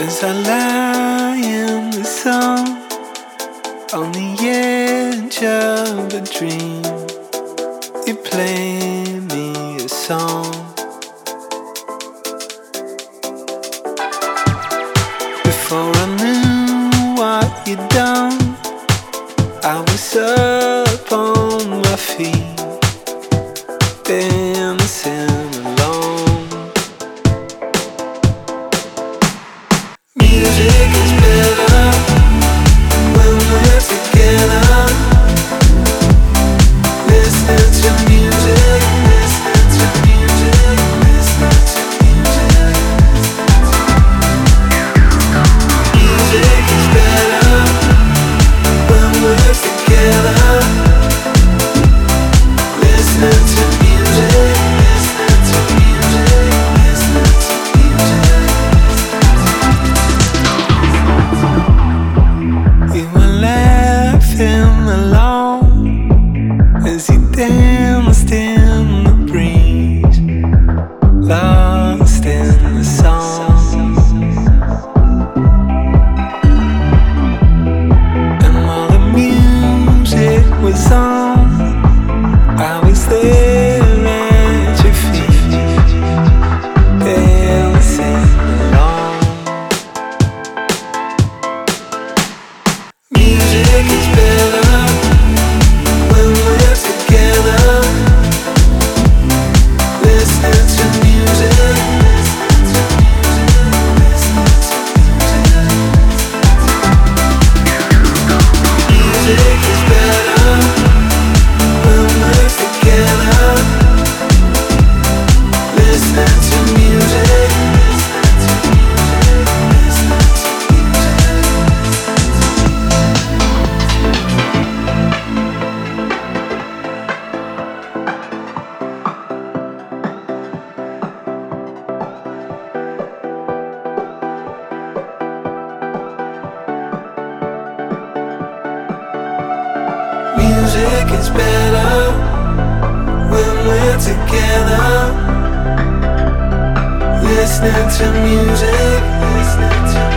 As I lie in the sun on the edge of a dream, you play me a song. Before I knew what you'd done, I was up on my feet, dancing alone. Music is better when we're together. Listening to music, listening to music, listening to music. Music is better when we're together. Listening to music, listening to music, listening to music. You were laughing alone as you danced in the breeze, lost in the song. And while the music was on, I was there at your feet, dancing along. Music is better when we're together. Listening to music, listening to music, listening to music. Music is better when we're together. Listening to music, listening to music, listening to music is better when we're together. Listening to music, listening to